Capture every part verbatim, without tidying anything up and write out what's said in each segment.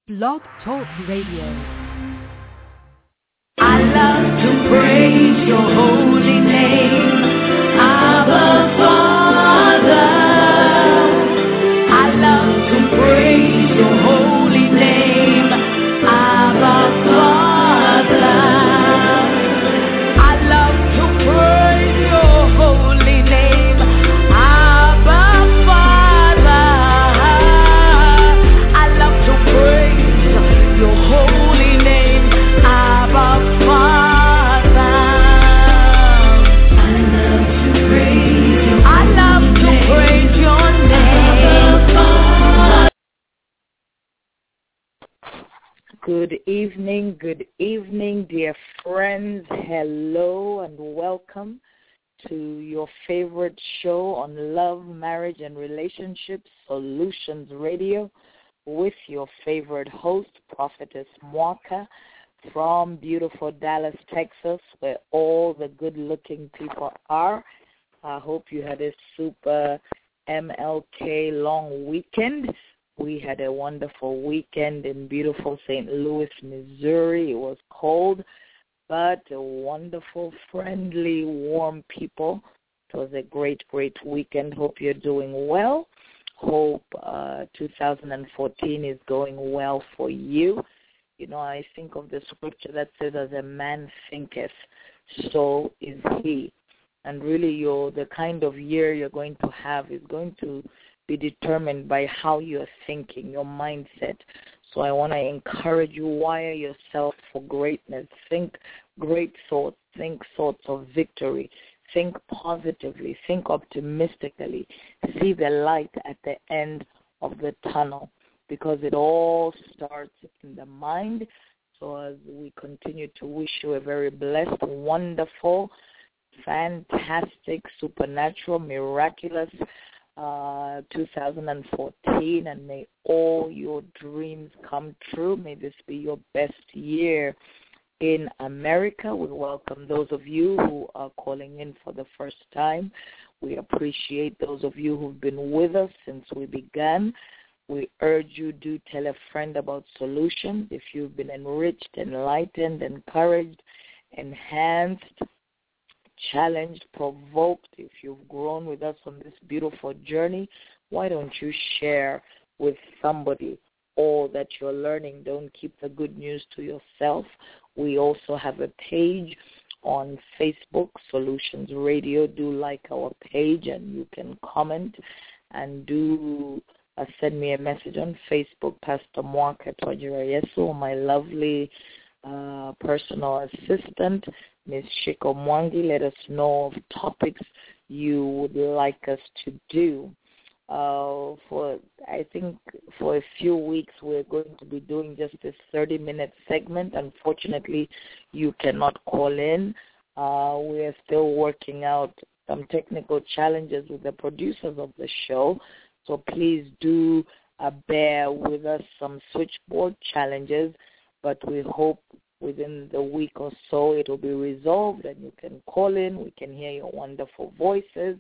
Blog Talk Radio. I love to praise your holy name, Abba Father. I love to praise your holy name, Abba Father. I love to praise your holy name, Abba Father. I love to praise your holy name, Abba Father. I love to praise your I love to praise your name, Abba Father. Good evening, good evening, dear friends. Hello and welcome to your favorite show on love, marriage, and relationships, Solutions Radio, with your favorite host, Prophetess Mwaka, from beautiful Dallas, Texas, where all the good-looking people are. I hope you had a super M L K long weekend. We had a wonderful weekend in beautiful Saint Louis, Missouri. It was cold, but a wonderful, friendly, warm people. It was a great, great weekend. Hope you're doing well. Hope uh, two thousand fourteen is going well for you. You know, I think of the scripture that says, as a man thinketh, so is he. And really, your the kind of year you're going to have is going to be determined by how you're thinking, your mindset. So I want to encourage you, wire yourself for greatness. Think great thoughts. Think thoughts of victory. Think positively. Think optimistically. See the light at the end of the tunnel, because it all starts in the mind. So as we continue to wish you a very blessed, wonderful, fantastic, supernatural, miraculous uh, two thousand fourteen, and may all your dreams come true. May this be your best year in America. We welcome those of you who are calling in for the first time. We appreciate those of you who've been with us since we began. We urge you, do tell a friend about Solutions. If you've been enriched, enlightened, encouraged, enhanced, challenged, provoked, if you've grown with us on this beautiful journey, why don't you share with somebody all that you're learning? Don't keep the good news to yourself. We also have a page on Facebook, Solutions Radio. Do like our page, and you can comment and do uh, send me a message on Facebook, Pastor Mwaka Twajirayesu, my lovely uh, personal assistant, Miss Shiko Mwangi. Let us know of topics you would like us to do. Uh, for I think for a few weeks we're going to be doing just this thirty-minute segment. Unfortunately, you cannot call in. Uh, we are still working out some technical challenges with the producers of the show, so please do uh, bear with us some switchboard challenges, but we hope within the week or so it will be resolved and you can call in. We can hear your wonderful voices,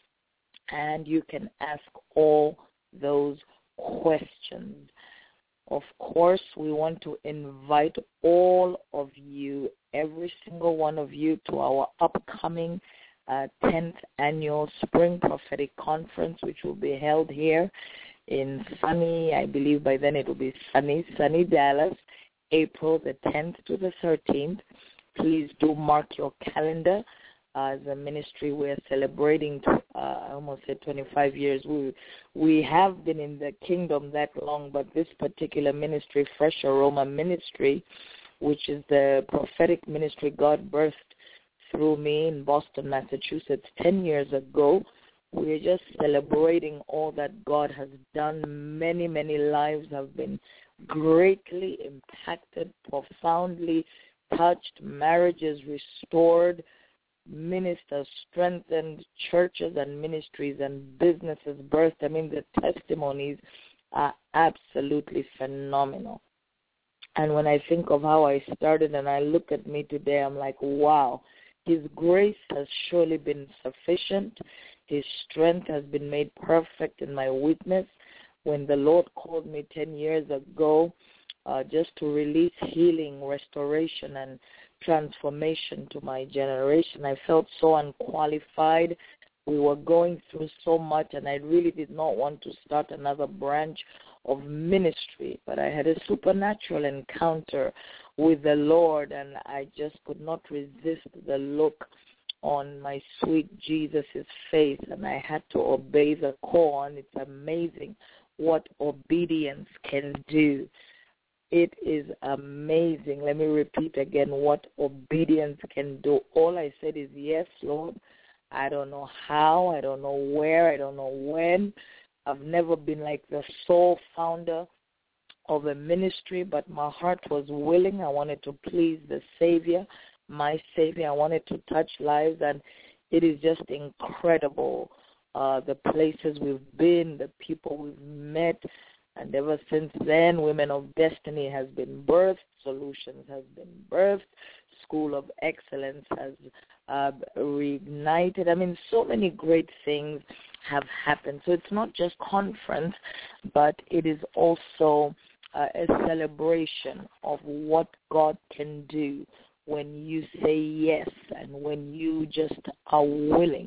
and you can ask all those questions. Of course, we want to invite all of you, every single one of you, to our upcoming uh, tenth Annual Spring Prophetic Conference, which will be held here in sunny, I believe by then it will be sunny, sunny Dallas, April the tenth to the thirteenth. Please do mark your calendar. Uh, as a ministry, we're celebrating, uh, I almost said twenty-five years. We we have been in the kingdom that long, but this particular ministry, Fresh Aroma Ministry, which is the prophetic ministry God birthed through me in Boston, Massachusetts, ten years ago, we're just celebrating all that God has done. Many, many lives have been greatly impacted, profoundly touched, marriages restored, ministers strengthened, churches and ministries and businesses birthed. I mean, the testimonies are absolutely phenomenal. And when I think of how I started and I look at me today, I'm like, wow, His grace has surely been sufficient. His strength has been made perfect in my weakness. When the Lord called me ten years ago, uh, just to release healing, restoration, and transformation to my generation. I felt so unqualified. We were going through so much, and I really did not want to start another branch of ministry, but I had a supernatural encounter with the Lord, and I just could not resist the look on my sweet Jesus' face, and I had to obey the call, and it's amazing what obedience can do. It is amazing. Let me repeat again what obedience can do. All I said is, yes, Lord. I don't know how, I don't know where, I don't know when. I've never been like the sole founder of a ministry, but my heart was willing. I wanted to please the Savior, my Savior. I wanted to touch lives, and it is just incredible, uh, the places we've been, the people we've met, and ever since then, Women of Destiny has been birthed, Solutions has been birthed, School of Excellence has uh, reignited. I mean, so many great things have happened. So it's not just conference, but it is also uh, a celebration of what God can do when you say yes and when you just are willing.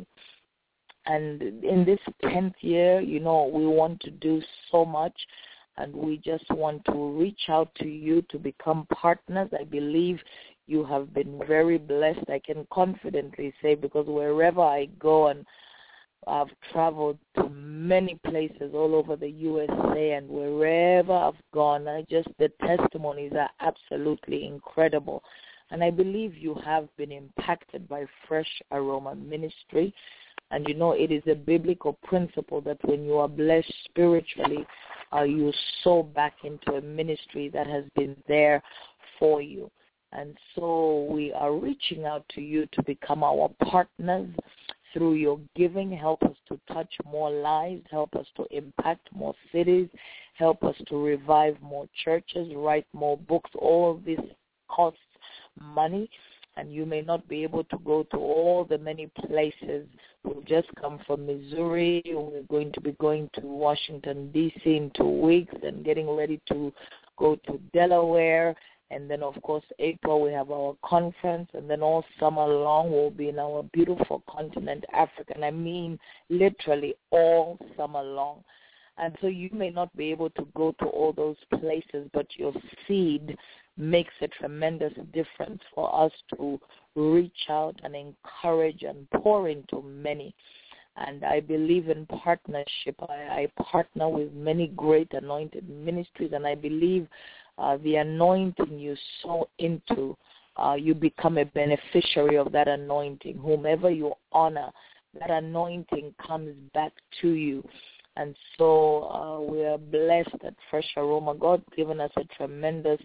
And in this tenth year, you know, we want to do so much, and we just want to reach out to you to become partners. I believe you have been very blessed. I can confidently say, because wherever I go, and I've traveled to many places all over the U S A, and wherever I've gone, I just, the testimonies are absolutely incredible. And I believe you have been impacted by Fresh Aroma Ministry. And, you know, it is a biblical principle that when you are blessed spiritually, uh, you sow back into a ministry that has been there for you. And so we are reaching out to you to become our partners through your giving. Help us to touch more lives. Help us to impact more cities. Help us to revive more churches, write more books. All of this costs money, and you may not be able to go to all the many places. We've just come from Missouri. We're going to be going to Washington, D C in two weeks and getting ready to go to Delaware. And then, of course, April we have our conference, and then all summer long we'll be in our beautiful continent, Africa. And I mean literally all summer long. And so you may not be able to go to all those places, but your seed makes a tremendous difference for us to reach out and encourage and pour into many. And I believe in partnership. I, I partner with many great anointed ministries, and I believe uh, the anointing you sow into, uh, you become a beneficiary of that anointing. Whomever you honor, that anointing comes back to you. And so uh, we are blessed at Fresh Aroma. God's given us a tremendous,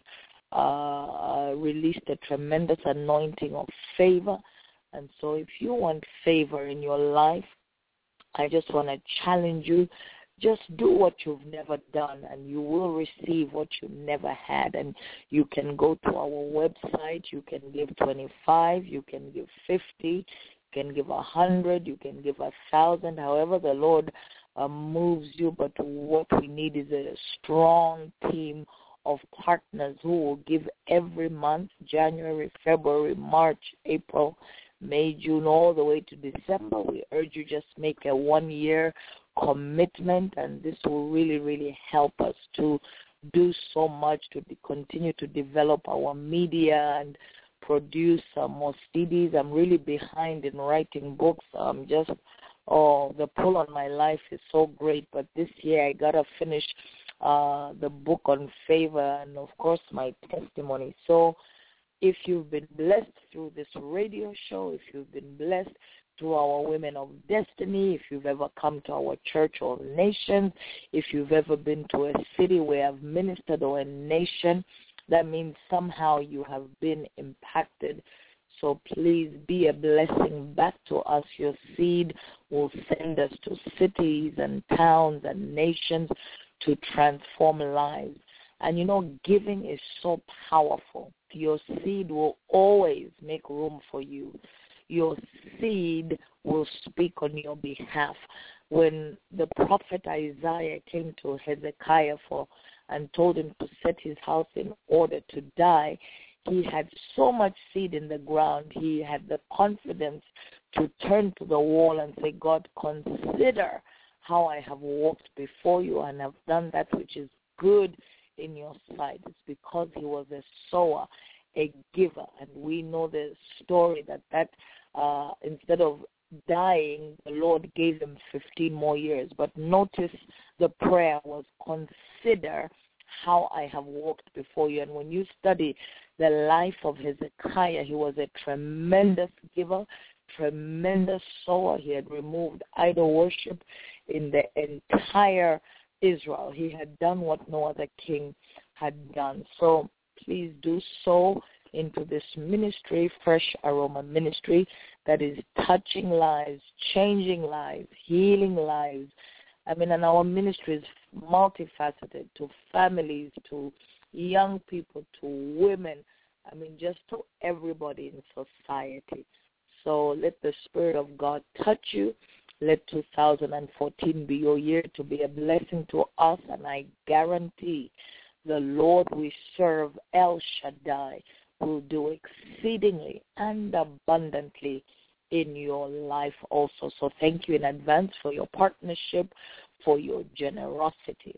uh, uh, released a tremendous anointing of favor. And so if you want favor in your life, I just want to challenge you. Just do what you've never done, and you will receive what you never had. And you can go to our website. You can give twenty-five. You can give fifty. You can give one hundred. You can give one thousand. However the Lord uh, moves you. But what we need is a strong team of partners who will give every month, January, February, March, April, May, June, all the way to December. We urge you just make a one-year commitment, and this will really, really help us to do so much to de- continue to develop our media and produce uh, more C Ds. I'm really behind in writing books. Um, just, oh, the pull on my life is so great, but this year I got to finish uh, the book on favor and, of course, my testimony. So if you've been blessed through this radio show, if you've been blessed through our Women of Destiny, if you've ever come to our church or nation, if you've ever been to a city where I've ministered or a nation, that means somehow you have been impacted. So please be a blessing back to us. Your seed will send us to cities and towns and nations to transform lives. And, you know, giving is so powerful. Your seed will always make room for you. Your seed will speak on your behalf. When the prophet Isaiah came to Hezekiah for and told him to set his house in order to die, he had so much seed in the ground. He had the confidence to turn to the wall and say, God, consider how I have walked before you and have done that which is good in your sight. It's because he was a sower, a giver. And we know the story that, that uh, instead of dying, the Lord gave him fifteen more years. But notice the prayer was, consider how I have walked before you. And when you study the life of Hezekiah, he was a tremendous giver, tremendous sower. He had removed idol worship in the entire Israel. He had done what no other king had done. So please do so into this ministry, Fresh Aroma Ministry, that is touching lives, changing lives, healing lives. I mean, and our ministry is multifaceted, to families, to young people, to women, I mean, just to everybody in society. So let the Spirit of God touch you. Let two thousand fourteen be your year to be a blessing to us, and I guarantee the Lord we serve, El Shaddai, will do exceedingly and abundantly in your life also. So thank you in advance for your partnership, for your generosity.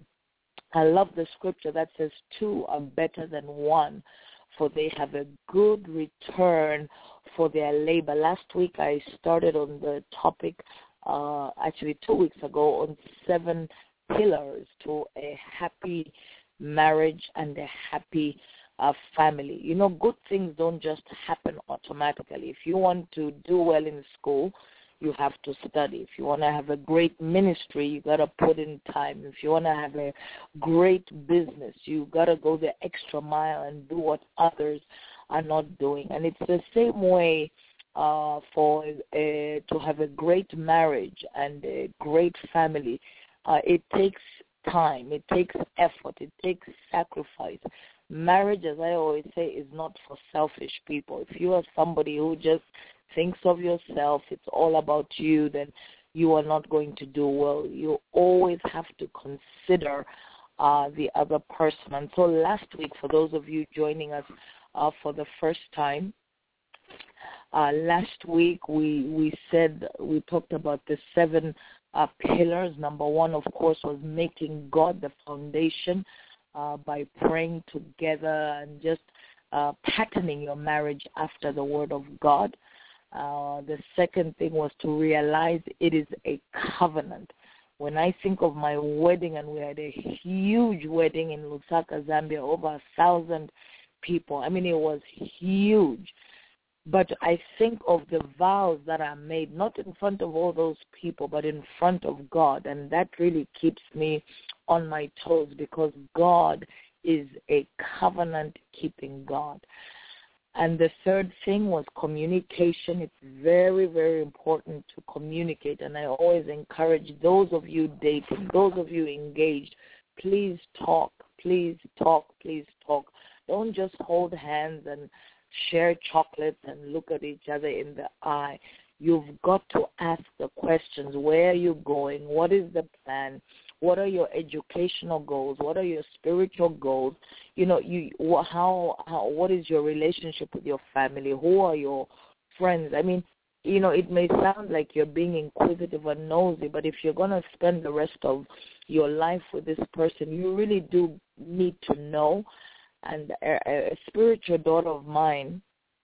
I love the scripture that says two are better than one, for they have a good return for their labor. Last week I started on the topic, uh, actually two weeks ago, on seven pillars to a happy marriage and a happy uh, family. You know, good things don't just happen automatically. If you want to do well in school, you have to study. If you want to have a great ministry, you got to put in time. If you want to have a great business, you got to go the extra mile and do what others are not doing. And it's the same way uh, for uh, to have a great marriage and a great family. Uh, it takes time. It takes effort. It takes sacrifice. Marriage, as I always say, is not for selfish people. If you are somebody who just thinks of yourself, it's all about you, then you are not going to do well. You always have to consider uh, the other person. And so last week, for those of you joining us uh, for the first time, uh, last week we we said, we talked about the seven uh, pillars. Number one, of course, was making God the foundation uh, by praying together and just uh, patterning your marriage after the Word of God. Uh, the second thing was to realize it is a covenant. When I think of my wedding, and we had a huge wedding in Lusaka, Zambia, over a thousand people. I mean, it was huge. But I think of the vows that are made, not in front of all those people, but in front of God. And that really keeps me on my toes, because God is a covenant-keeping God. And the third thing was communication. It's very, very important to communicate. And I always encourage those of you dating, those of you engaged, please talk, please talk, please talk. Don't just hold hands and share chocolates and look at each other in the eye. You've got to ask the questions. Where are you going? What is the plan? What are your educational goals? What are your spiritual goals? You know, you how how what is your relationship with your family? Who are your friends? I mean, you know, it may sound like you're being inquisitive or nosy, but if you're going to spend the rest of your life with this person, you really do need to know. And a, a spiritual daughter of mine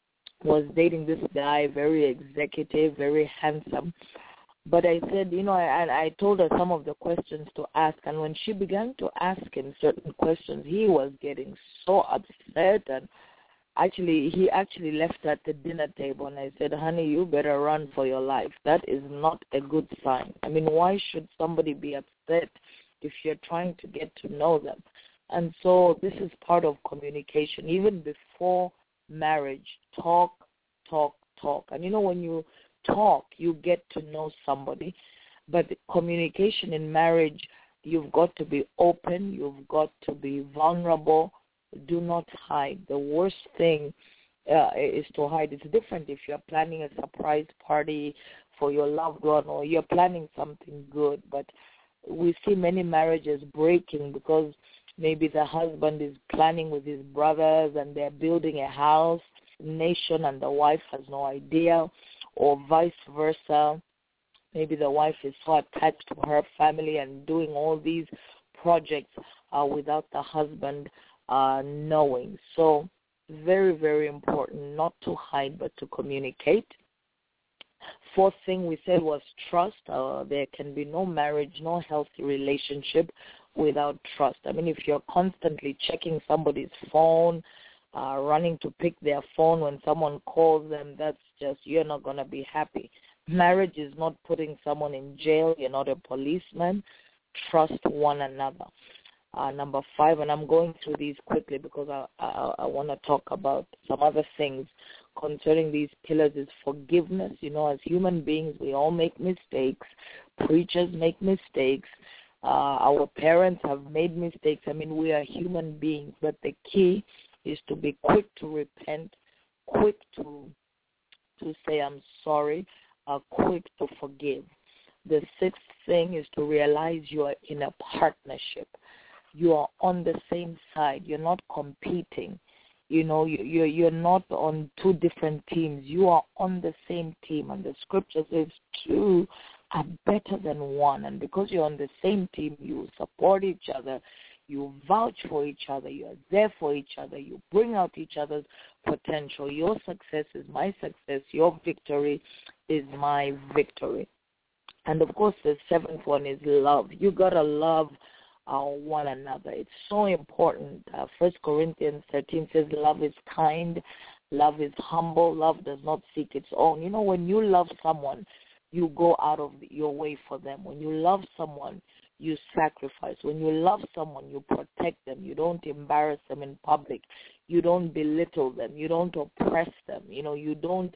was dating this guy, very executive, very handsome. But I said, you know, and I, I told her some of the questions to ask. And when she began to ask him certain questions, he was getting so upset. And actually, he actually left at the dinner table. And I said, honey, you better run for your life. That is not a good sign. I mean, why should somebody be upset if you're trying to get to know them? And so this is part of communication. Even before marriage, talk, talk, talk. And, you know, when you talk, you get to know somebody. But communication in marriage, you've got to be open. You've got to be vulnerable. Do not hide. The worst thing uh, is to hide. It's different if you're planning a surprise party for your loved one, or you're planning something good. But we see many marriages breaking because Maybe the husband is planning with his brothers and they're building a house, nation, and the wife has no idea, or vice versa. Maybe the wife is so attached to her family and doing all these projects uh, without the husband uh, knowing. So very, very important not to hide but to communicate. Fourth thing we said was trust. Uh, there can be no marriage, no healthy relationship without trust. I mean, if you're constantly checking somebody's phone, uh, running to pick their phone when someone calls them, that's just, you're not going to be happy. Marriage is not putting someone in jail. You're not a policeman. Trust one another. Uh, number five, and I'm going through these quickly because I, I, I want to talk about some other things concerning these pillars, is forgiveness. You know, as human beings, we all make mistakes. Preachers make mistakes. Uh, our parents have made mistakes. I mean, we are human beings, but the key is to be quick to repent, quick to to say I'm sorry, uh, quick to forgive. The sixth thing is to realize you are in a partnership. You are on the same side. You're not competing. You know, you, you're, you're not on two different teams. You are on the same team. And the scripture says two are better than one. And because you're on the same team, you support each other. You vouch for each other. You are there for each other. You bring out each other's potential. Your success is my success. Your victory is my victory. And, of course, the seventh one is love. You got to love uh, one another. It's so important. Uh, First Corinthians thirteen says love is kind, love is humble, love does not seek its own. You know, when you love someone, you go out of your way for them. When you love someone, you sacrifice. When you love someone, you protect them. You don't embarrass them in public. You don't belittle them. You don't oppress them. You know, you don't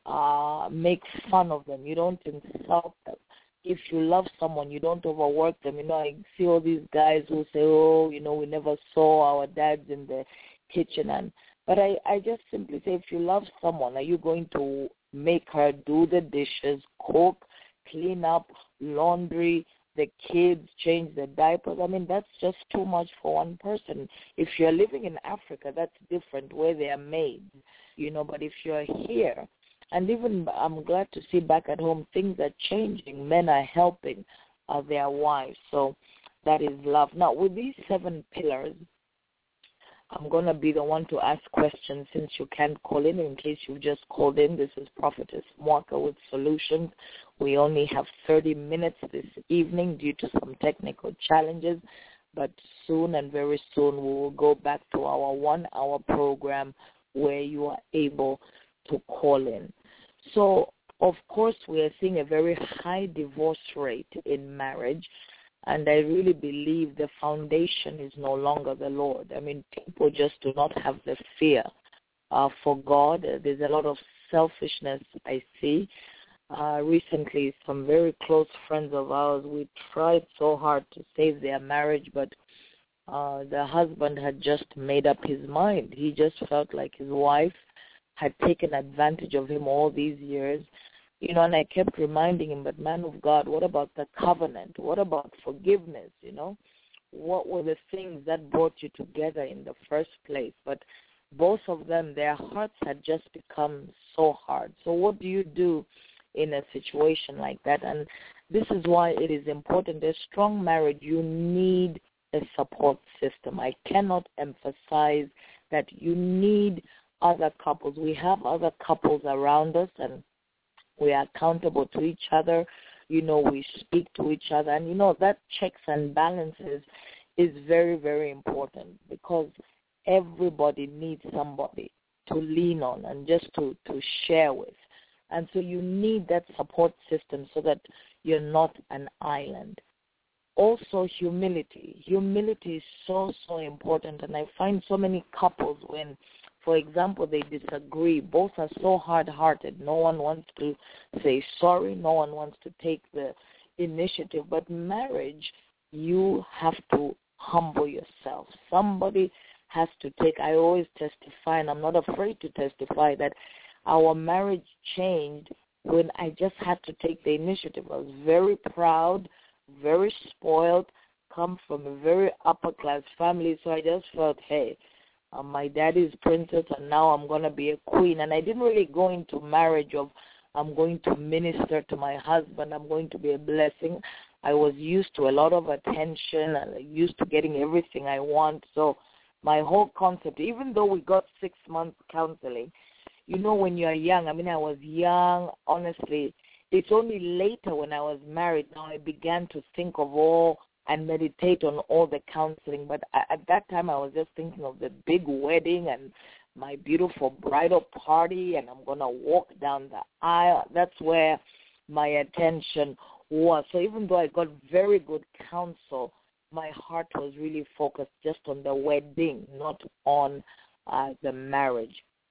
uh, make fun of them. You don't insult them. If you love someone, you don't overwork them. You know, I see all these guys who say, oh, you know, we never saw our dads in the kitchen. And But I, I just simply say, if you love someone, are you going to make her do the dishes, cook, clean up, laundry, the kids, change the diapers? I mean, that's just too much for one person. If you're living in Africa, that's different, where they are made, you know. But if you're here, and even I'm glad to see back at home, things are changing. Men are helping uh, their wives. So that is love. Now, with these seven pillars, I'm going to be the one to ask questions since you can't call in. In case you've just called in, this is Prophetess Mwaka with Solutions. We only have thirty minutes this evening due to some technical challenges, but soon and very soon we will go back to our one-hour program where you are able to call in. So, of course, we are seeing a very high divorce rate in marriage. And I really believe the foundation is no longer the Lord. I mean, people just do not have the fear uh, for God. There's a lot of selfishness I see. Uh, recently, some very close friends of ours, we tried so hard to save their marriage, but uh, the husband had just made up his mind. He just felt like his wife had taken advantage of him all these years. You know, and I kept reminding him, but man of God, what about the covenant? What about forgiveness, you know? What were the things that brought you together in the first place? But both of them, their hearts had just become so hard. So what do you do in a situation like that? And this is why it is important. A strong marriage, you need a support system. I cannot emphasize that you need other couples. We have other couples around us, and we are accountable to each other. You know, we speak to each other. And, you know, that checks and balances is very, very important because everybody needs somebody to lean on and just to, to share with. And so you need that support system so that you're not an island. Also, humility. Humility is so, so important. And I find so many couples when, for example, they disagree. Both are so hard-hearted. No one wants to say sorry. No one wants to take the initiative. But marriage, you have to humble yourself. Somebody has to take, I always testify, and I'm not afraid to testify, that our marriage changed when I just had to take the initiative. I was very proud, very spoiled, come from a very upper-class family, so I just felt, hey, uh, my daddy's princess, and now I'm going to be a queen. And I didn't really go into marriage of I'm going to minister to my husband, I'm going to be a blessing. I was used to a lot of attention, and used to getting everything I want. So my whole concept, even though we got six months counseling, you know, when you're young, I mean, I was young, honestly. It's only later when I was married, now I began to think of all and meditate on all the counseling. But at that time, I was just thinking of the big wedding and my beautiful bridal party, and I'm going to walk down the aisle. That's where my attention was. So even though I got very good counsel, my heart was really focused just on the wedding, not on uh, the marriage.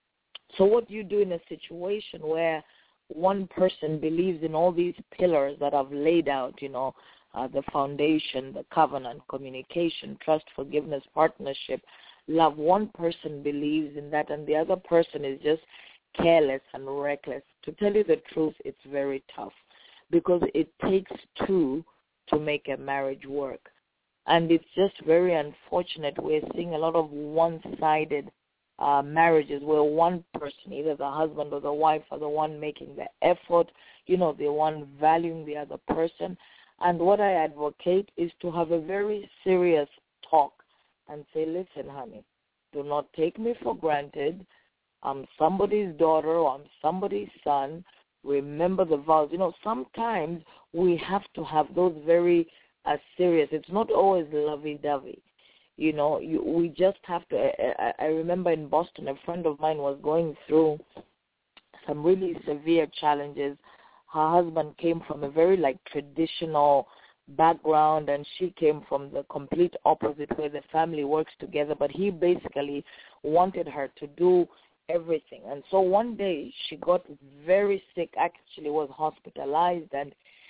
So what do you do in a situation where one person believes in all these pillars that I've laid out, you know, uh, the foundation, the covenant, communication, trust, forgiveness, partnership, love. One person believes in that, and the other person is just careless and reckless. To tell you the truth, it's very tough because it takes two to make a marriage work. And it's just very unfortunate. We're seeing a lot of one-sided uh, marriages where one person, either the husband or the wife, are the one making the effort, you know, the one valuing the other person. And what I advocate is to have a very serious talk and say, listen, honey, do not take me for granted. I'm somebody's daughter or I'm somebody's son. Remember the vows. You know, sometimes we have to have those very uh, serious. It's not always lovey-dovey. You know, you, we just have to. I, I remember in Boston, a friend of mine was going through some really severe challenges. Her husband came from a very, like, traditional background, and she came from the complete opposite, where the family works together, but he basically wanted her to do everything. And so one day she got very sick, actually was hospitalized, and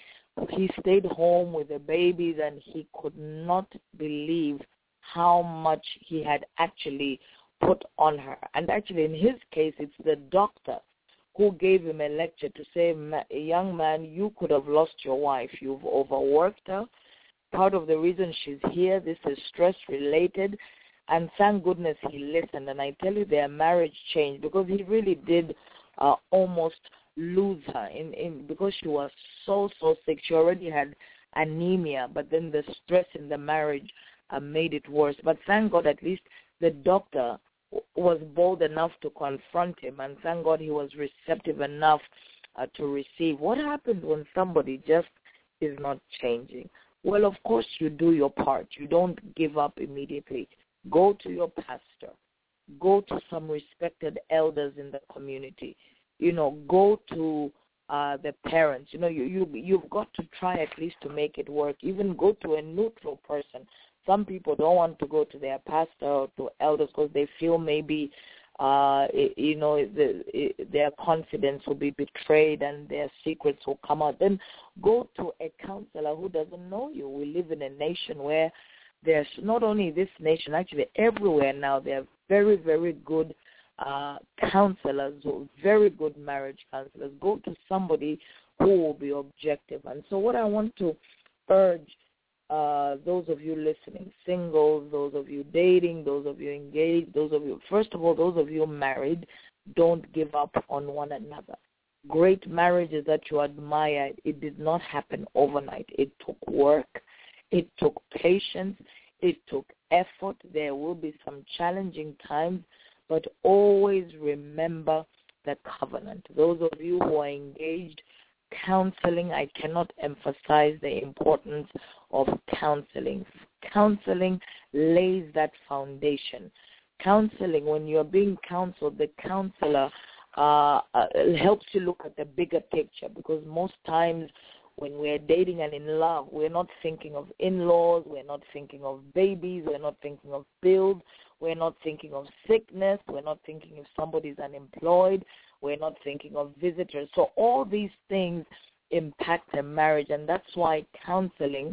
he stayed home with the babies, and he could not believe how much he had actually put on her. And actually in his case, it's the doctor who gave him a lecture to say, young man, you could have lost your wife. You've overworked her. Part of the reason she's here, this is stress-related. And thank goodness he listened. And I tell you, their marriage changed because he really did uh, almost lose her in, in because she was so, so sick. She already had anemia, but then the stress in the marriage uh, made it worse. But thank God, at least the doctor was bold enough to confront him, and thank God he was receptive enough uh, to receive. What happens when somebody just is not changing? Well, of course, you do your part. You don't give up immediately. Go to your pastor. Go to some respected elders in the community. You know, go to uh, the parents. You know, you, you, you've got to try at least to make it work. Even go to a neutral person. Some people don't want to go to their pastor or to elders because they feel maybe, uh, you know, the, their confidence will be betrayed and their secrets will come out. Then go to a counselor who doesn't know you. We live in a nation where there's not only this nation, actually everywhere now, there are very, very good uh, counselors, very good marriage counselors. Go to somebody who will be objective. And so what I want to urge Uh, those of you listening, singles, those of you dating, those of you engaged, those of you, first of all, those of you married, don't give up on one another. Great marriages that you admire, it did not happen overnight. It took work. It took patience. It took effort. There will be some challenging times, but always remember the covenant. Those of you who are engaged, counseling, I cannot emphasize the importance of counseling. Counseling lays that foundation. Counseling, when you're being counseled, the counselor uh, uh, helps you look at the bigger picture, because most times when we're dating and in love, we're not thinking of in-laws, we're not thinking of babies, we're not thinking of bills, we're not thinking of sickness, we're not thinking if somebody's unemployed, we're not thinking of visitors. So all these things impact a marriage, and that's why counseling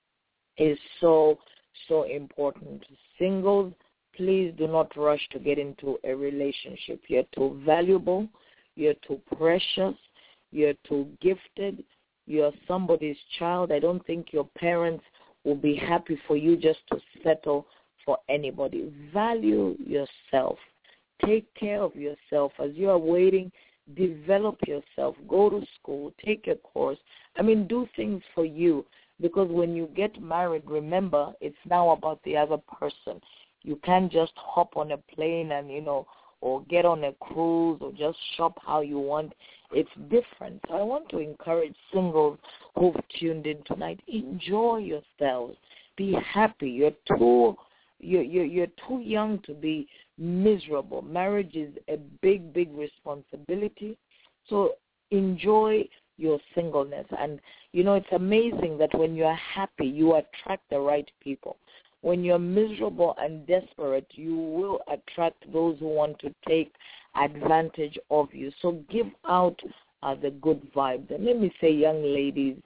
is so, so important. Singles, please do not rush to get into a relationship. You're too valuable. You're too precious. You're too gifted. You're somebody's child. I don't think your parents will be happy for you just to settle for anybody. Value yourself. Take care of yourself. As you are waiting, develop yourself. Go to school. Take a course. I mean, do things for you. Because when you get married, remember, it's now about the other person. You can't just hop on a plane and, you know, or get on a cruise or just shop how you want. It's different. So I want to encourage singles who've tuned in tonight. Enjoy yourselves. Be happy. You're too, you're, you're, you're too young to be miserable. Marriage is a big, big responsibility. So enjoy your singleness. And, you know, it's amazing that when you're happy, you attract the right people. When you're miserable and desperate, you will attract those who want to take advantage of you. So give out uh, the good vibes. And let me say, young ladies,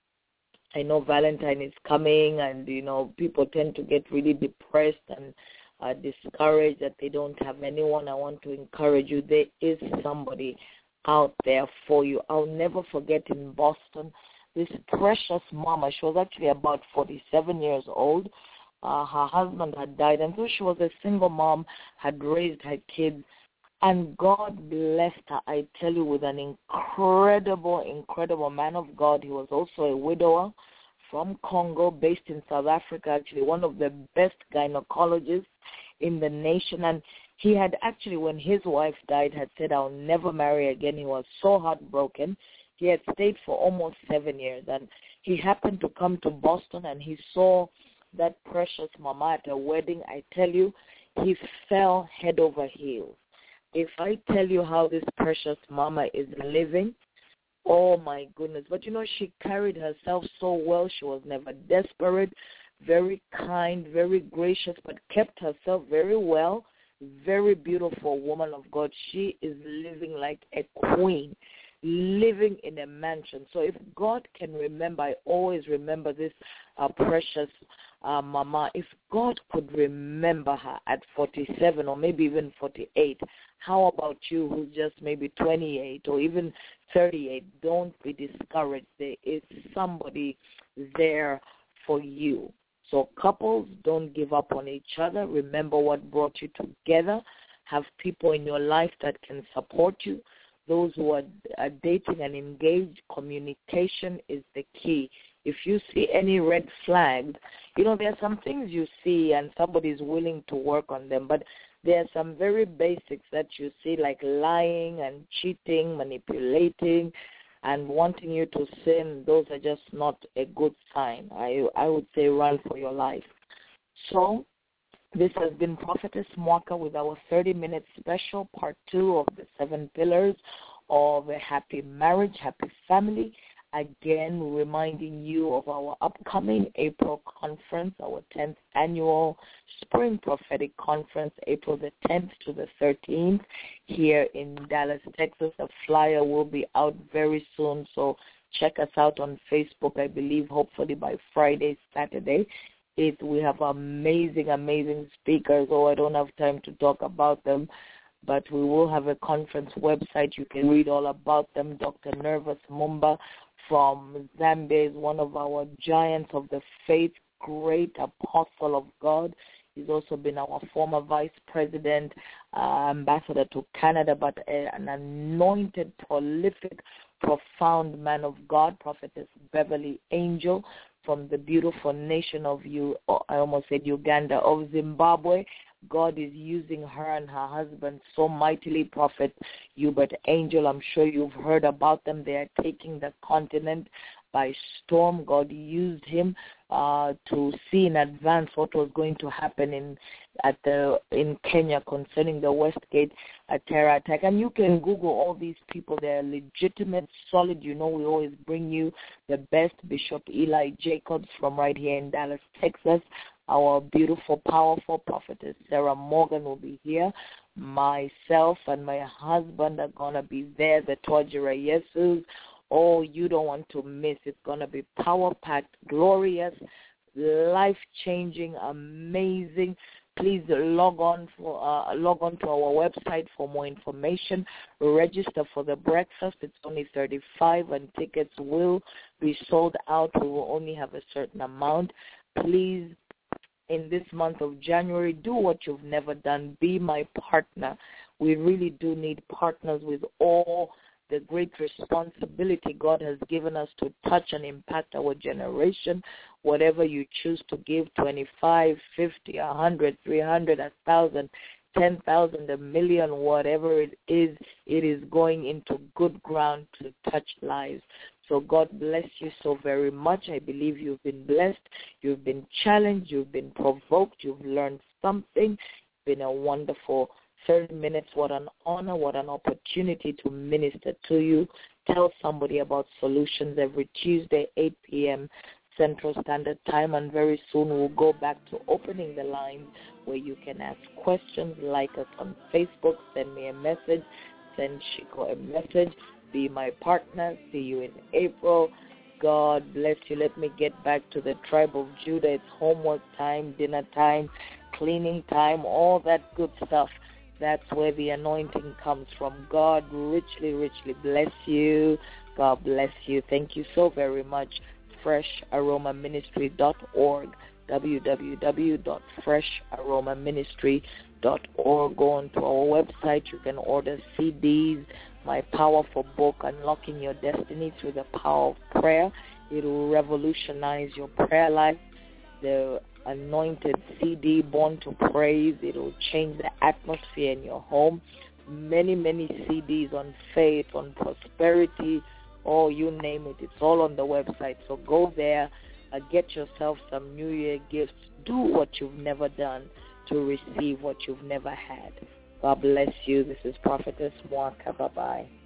I know Valentine is coming and, you know, people tend to get really depressed and uh, discouraged that they don't have anyone. I want to encourage you. There is somebody out there for you. I'll never forget in Boston, this precious mama, she was actually about forty-seven years old. Uh, her husband had died, and so she was a single mom, had raised her kids, and God blessed her, I tell you, with an incredible, incredible man of God. He was also a widower from Congo, based in South Africa, actually one of the best gynecologists in the nation. And he had actually, when his wife died, had said, I'll never marry again. He was so heartbroken. He had stayed for almost seven years, and he happened to come to Boston, and he saw that precious mama at a wedding. I tell you, he fell head over heels. If I tell you how this precious mama is living, oh my goodness. But you know, she carried herself so well. She was never desperate, very kind, very gracious, but kept herself very well. Very beautiful woman of God. She is living like a queen, living in a mansion. So if God can remember, I always remember this uh, precious uh, mama. If God could remember her at forty-seven or maybe even forty-eight, how about you who's just maybe twenty-eight or even thirty-eight? Don't be discouraged. There is somebody there for you. So couples, don't give up on each other. Remember what brought you together. Have people in your life that can support you. Those who are, are dating and engaged, communication is the key. If you see any red flags, you know, there are some things you see and somebody is willing to work on them, but there are some very basics that you see, like lying and cheating, manipulating, and wanting you to sin. Those are just not a good sign. I I would say run for your life. So this has been Prophetess Mwaka with our thirty-minute special, part two of the seven pillars of a happy marriage, happy family. Again, reminding you of our upcoming April conference, our tenth annual Spring Prophetic Conference, April the tenth to the thirteenth, here in Dallas, Texas. A flyer will be out very soon, so check us out on Facebook, I believe, hopefully by Friday, Saturday. It, we have amazing, amazing speakers. Oh, I don't have time to talk about them, but we will have a conference website. You can read all about them. Doctor Nervous Mumba from Zambia is one of our giants of the faith, great apostle of God. He's also been our former vice president, uh, ambassador to Canada, but a, an anointed, prolific, profound man of God, Prophetess Beverly Angel from the beautiful nation of, you, I almost said Uganda, of Zimbabwe. God is using her and her husband so mightily. Prophet Hubert Angel, I'm sure you've heard about them. They are taking the continent by storm. God used him uh, to see in advance what was going to happen in at the in Kenya concerning the Westgate uh, terror attack. And you can Google all these people. They're legitimate, solid. You know, we always bring you the best. Bishop Eli Jacobs from right here in Dallas, Texas. Our beautiful, powerful prophetess Sarah Morgan will be here. Myself and my husband are going to be there, the Tojira Jesus. Oh, you don't want to miss. It's going to be power-packed, glorious, life-changing, amazing. Please log on for uh, log on to our website for more information. Register for the breakfast. It's only thirty-five dollars, and tickets will be sold out. We will only have a certain amount. please, in this month of January, do what you've never done. Be my partner. We really do need partners with all the great responsibility God has given us to touch and impact our generation. Whatever you choose to give, twenty-five, fifty, one hundred, three hundred, one thousand, ten thousand, a million, whatever it is, it is going into good ground to touch lives. So God bless you so very much. I believe you've been blessed. You've been challenged. You've been provoked. You've learned something. It's been a wonderful thirty minutes. What an honor, what an opportunity to minister to you. Tell somebody about Solutions every Tuesday, eight p.m. Central Standard Time, and very soon we'll go back to opening the lines where you can ask questions. Like us on Facebook, send me a message, send Shiko a message, be my partner. See you in April. God bless you. Let me get back to the tribe of Judah. It's homework time, dinner time, cleaning time, all that good stuff. That's where the anointing comes from. God richly, richly bless you. God bless you. Thank you so very much. fresh aroma ministry dot org, w w w dot fresh aroma ministry dot org. Go on to our website. You can order C Ds, my powerful book, Unlocking Your Destiny Through the Power of Prayer. It will revolutionize your prayer life. The anointed C D, Born to Praise, it will change the atmosphere in your home. Many, many C Ds on faith, on prosperity, oh, you name it. It's all on the website. So go there, uh, get yourself some New Year gifts. Do what you've never done to receive what you've never had. God bless you. This is Prophetess Mwaka. Bye-bye.